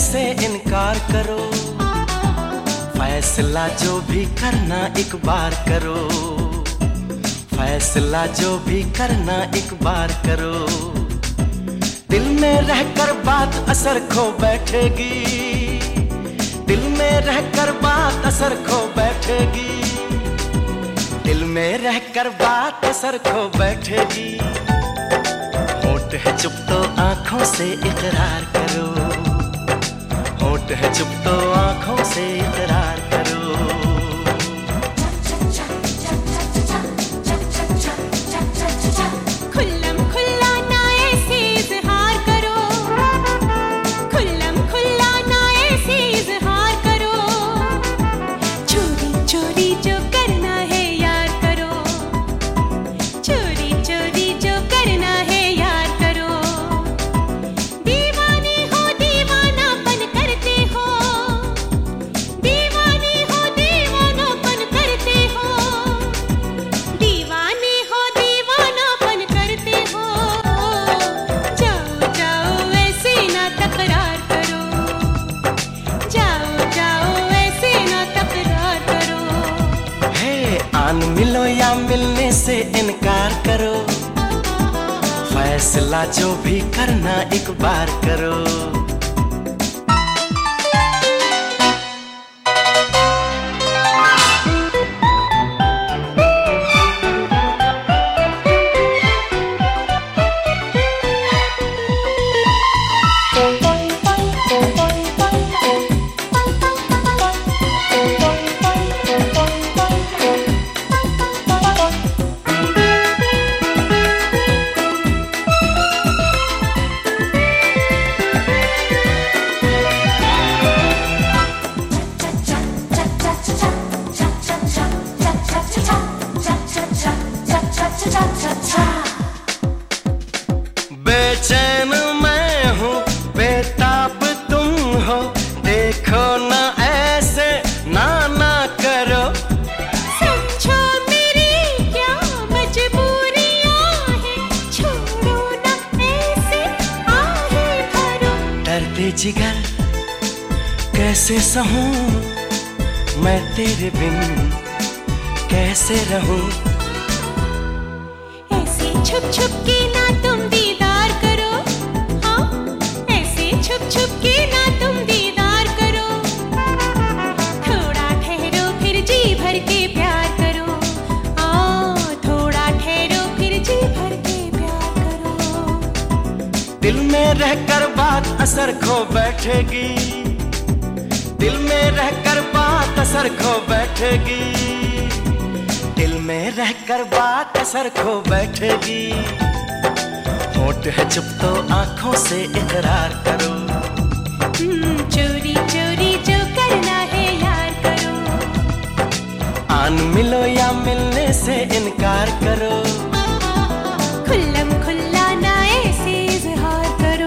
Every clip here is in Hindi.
से इनकार करो, फैसला जो भी करना एक बार करो, फैसला जो भी करना एक बार करो। दिल में रहकर बात असर खो बैठेगी, दिल में रहकर बात असर खो बैठेगी, दिल में रहकर बात असर खो बैठेगी। होठ है चुप तो आंखों से इकरार करो, होठ है चुप तो आंखों से इकरार करो। खुल्लम खुल्ला ना ऐसे इज़हार करो, खुल्लम खुल्ला ना ऐसे इज़हार करो। चोरी चोरी जो करना है यार करो, चोरी चोरी जो करना है यार करो। दीवाने हो दीवानापन करते हो, दीवाने हो दीवानापन करते हो, दीवाने हो दीवानापन करते हो। जाओ जाओ ऐसे ना तकरार करो, जाओ जाओ ऐसे ना तकरार करो। है आन मिलो या मिलने से इनकार करो, फैसला जो भी करना एक बार करो। बेचैन मैं हूँ बेताब तुम हो, देखो ना ऐसे ना ना करो। समझो मेरी क्या मजबूरियां हैं, छोड़ो ना ऐसे आहे भरो। दर्द जिगर कैसे सहूं मैं तेरे बिन कैसे रहूं। ऐसे छुप छुप के ना तुम दीदार करो, हाँ ऐसे छुप छुप के ना तुम दीदार करो। थोड़ा ठहरो फिर जी भर के प्यार करो, थोड़ा ठहरो फिर जी भर के प्यार करो। दिल में रहकर बात असर खो बैठेगी, दिल में रहकर बात असर खो बैठेगी, दिल में रहकर बात असर खो बैठेगी। होठ है चुप तो आंखों से इकरार करो, चोरी चोरी जो करना है यार करो। आन मिलो या मिलने से इनकार करो, खुल्लम खुल्ला ना ऐसे इज़हार करो।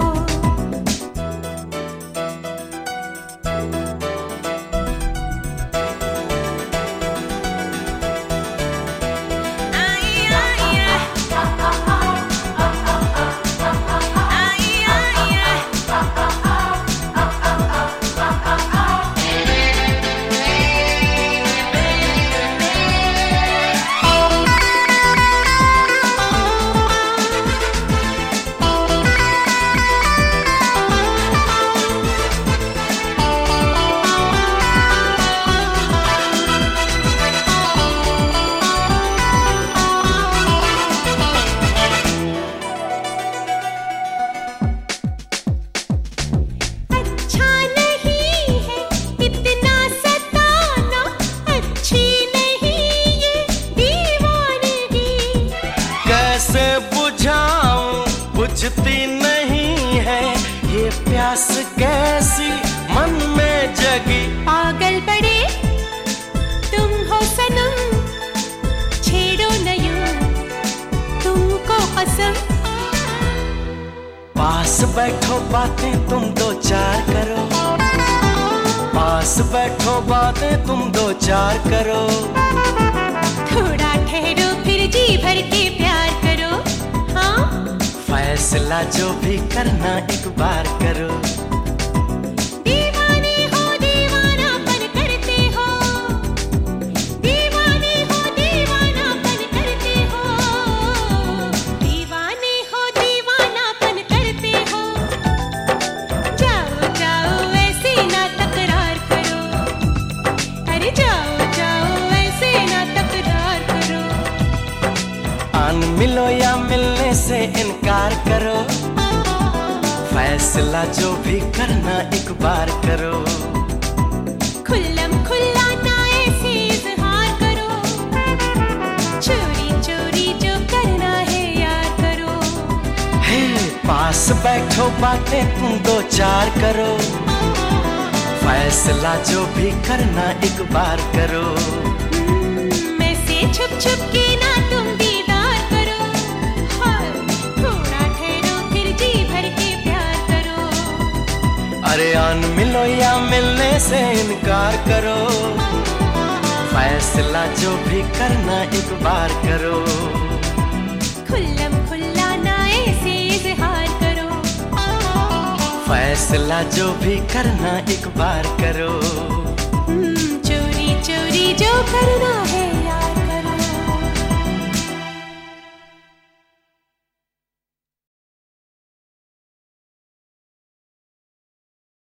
बुझती नहीं है ये प्यास कैसी मन में जगी। पागल पड़े तुम हो सनम, छेड़ो न यूं तुमको कसम। पास बैठो बातें तुम दो चार करो, पास बैठो बातें तुम दो चार करो। थोड़ा ठहरो फिर जी भर के प्यार करो, हाँ फैसला जो भी करना एक बार करो। फैसला जो भी करना एक बार करो, खुल्लम खुल्ला ना ऐसे इज़हार करो, चोरी चोरी जो करना है यार करो। हे पास बैठो बातें तुम दो चार करो, फैसला जो भी करना एक बार करो। मैं से छुप छुप के ना तुम दीदार करो, हाँ, थोड़ा ठहरो फिर जी भर के प्यार करो। अरे आन मिलो या मिलने से इनकार करो, फैसला जो भी करना एक बार करो। खुल्लम खुल्ला ना ऐसे इज़हार करो, फैसला जो भी करना एक बार करो। चोरी चोरी जो करना